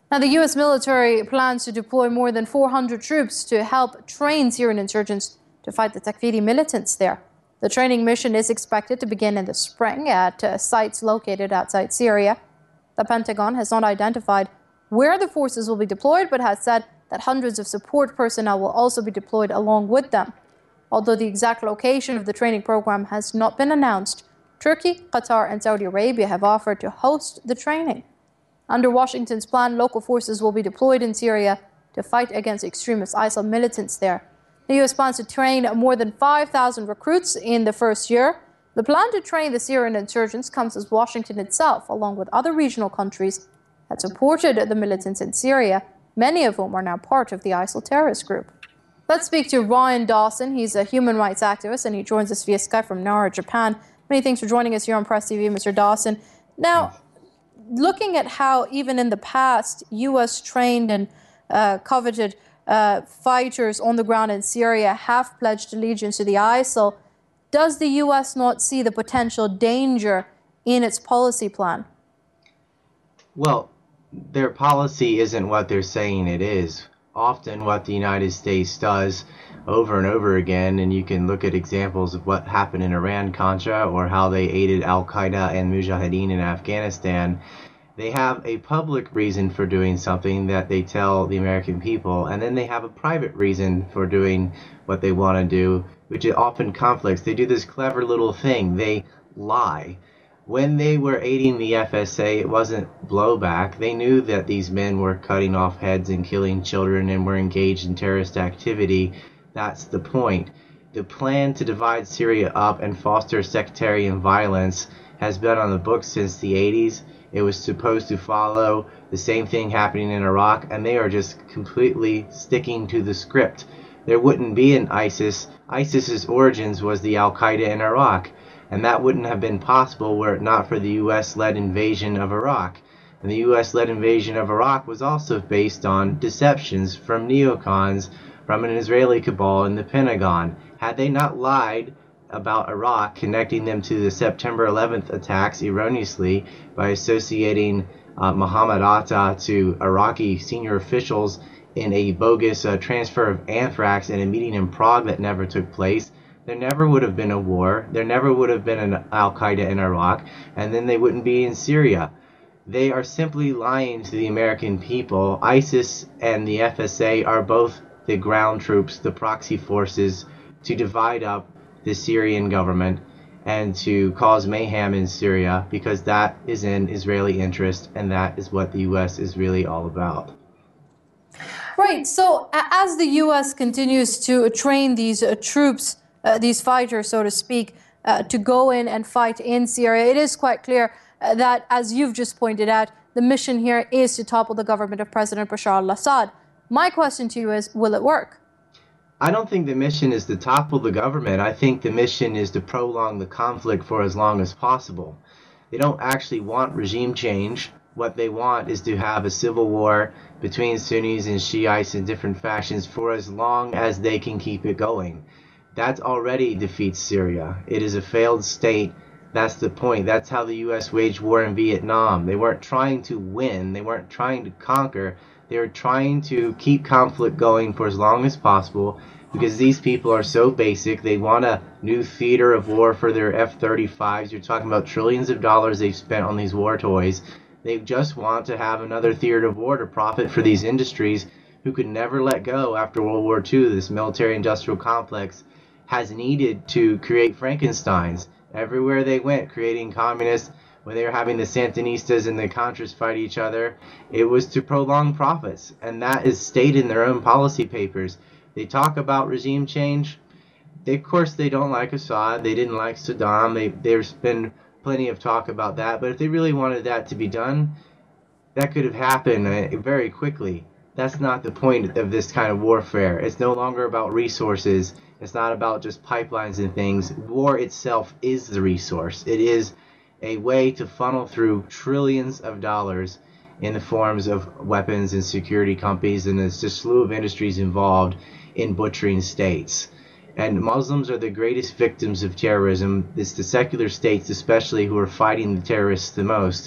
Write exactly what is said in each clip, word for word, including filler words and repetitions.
Now, the U S military plans to deploy more than four hundred troops to help train Syrian insurgents to fight the Takfiri militants there. The training mission is expected to begin in the spring at uh, sites located outside Syria. The Pentagon has not identified where the forces will be deployed, but has said that hundreds of support personnel will also be deployed along with them. Although the exact location of the training program has not been announced, Turkey, Qatar, and Saudi Arabia have offered to host the training. Under Washington's plan, local forces will be deployed in Syria to fight against extremist ISIL militants there. The U S plans to train more than five thousand recruits in the first year. The plan to train the Syrian insurgents comes as Washington itself, along with other regional countries, had supported the militants in Syria, many of whom are now part of the ISIL terrorist group. Let's speak to Ryan Dawson. He's a human rights activist, and he joins us via Skype from Nara, Japan. Many thanks for joining us here on Press T V, Mister Dawson. Now, looking at how even in the past, U S trained and uh, coveted uh, fighters on the ground in Syria have pledged allegiance to the ISIL, does the U S not see the potential danger in its policy plan? Well, their policy isn't what they're saying it is. Often what the United States does over and over again, and you can look at examples of what happened in Iran-Contra or how they aided Al-Qaeda and Mujahideen in Afghanistan. They have a public reason for doing something that they tell the American people, and then they have a private reason for doing what they want to do, which often conflicts. They do this clever little thing. They lie. When they were aiding the F S A, it wasn't blowback. They knew that these men were cutting off heads and killing children and were engaged in terrorist activity. That's the point. The plan to divide Syria up and foster sectarian violence has been on the books since the eighties. It was supposed to follow the same thing happening in Iraq, and they are just completely sticking to the script. There wouldn't be an ISIS. ISIS's origins was the Al-Qaeda in Iraq, and that wouldn't have been possible were it not for the U S-led invasion of Iraq. And the U S-led invasion of Iraq was also based on deceptions from neocons, from an Israeli cabal in the Pentagon. Had they not lied about Iraq, connecting them to the September eleventh attacks erroneously by associating uh, Mohammed Atta to Iraqi senior officials in a bogus uh, transfer of anthrax in a meeting in Prague that never took place, there never would have been a war, there never would have been an Al-Qaeda in Iraq, and then they wouldn't be in Syria. They are simply lying to the American people. ISIS and the F S A are both the ground troops, the proxy forces, to divide up the Syrian government and to cause mayhem in Syria, because that is in Israeli interest, and that is what the U S is really all about. Right, so as the U S continues to train these uh, troops, uh, these fighters, so to speak, uh, to go in and fight in Syria, it is quite clear uh, that, as you've just pointed out, the mission here is to topple the government of President Bashar al-Assad. My question to you is, will it work? I don't think the mission is to topple the government. I think the mission is to prolong the conflict for as long as possible. They don't actually want regime change. What they want is to have a civil war between Sunnis and Shiites and different factions for as long as they can keep it going. That already defeats Syria. It is a failed state. That's the point. That's how the U S waged war in Vietnam. They weren't trying to win. They weren't trying to conquer. They were trying to keep conflict going for as long as possible, because these people are so basic. They want a new theater of war for their F thirty-fives. You're talking about trillions of dollars they've spent on these war toys. They just want to have another theater of war to profit for these industries who could never let go after World War Two. This military-industrial complex has needed to create Frankensteins everywhere they went, creating communists. When they were having the Sandinistas and the Contras fight each other, it was to prolong profits, and that is stated in their own policy papers. They talk about regime change. They, of course, they don't like Assad. They didn't like Saddam. They, there's been plenty of talk about that, but if they really wanted that to be done, that could have happened uh, very quickly. That's not the point of this kind of warfare. It's no longer about resources. It's not about just pipelines and things. War itself is the resource. It is a way to funnel through trillions of dollars in the forms of weapons and security companies, and there's a slew of industries involved in butchering states. And Muslims are the greatest victims of terrorism. It's the secular states especially who are fighting the terrorists the most.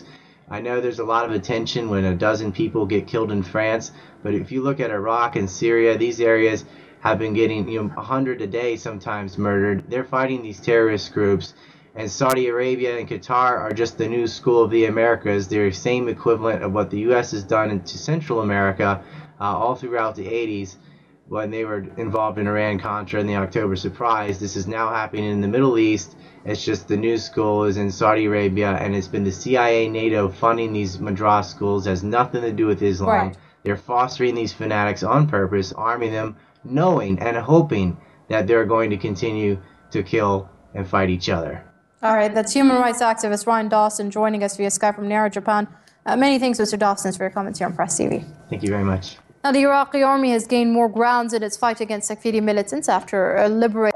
I know there's a lot of attention when a dozen people get killed in France, but if you look at Iraq and Syria, these areas have been getting, you know, a hundred a day sometimes murdered. They're fighting these terrorist groups. And Saudi Arabia and Qatar are just the new school of the Americas. They're the same equivalent of what the U S has done into Central America uh, all throughout the eighties when they were involved in Iran-Contra and the October Surprise. This is now happening in the Middle East. It's just the new school is in Saudi Arabia, and it's been the C I A, NATO funding these madras schools. It has nothing to do with Islam. Right. They're fostering these fanatics on purpose, arming them, knowing and hoping that they're going to continue to kill and fight each other. All right, that's human rights activist Ryan Dawson joining us via Skype from Nara, Japan. Uh, many thanks, Mister Dawson, for your comments here on Press T V. Thank you very much. Now, the Iraqi army has gained more grounds in its fight against Takfiri militants after uh, liberating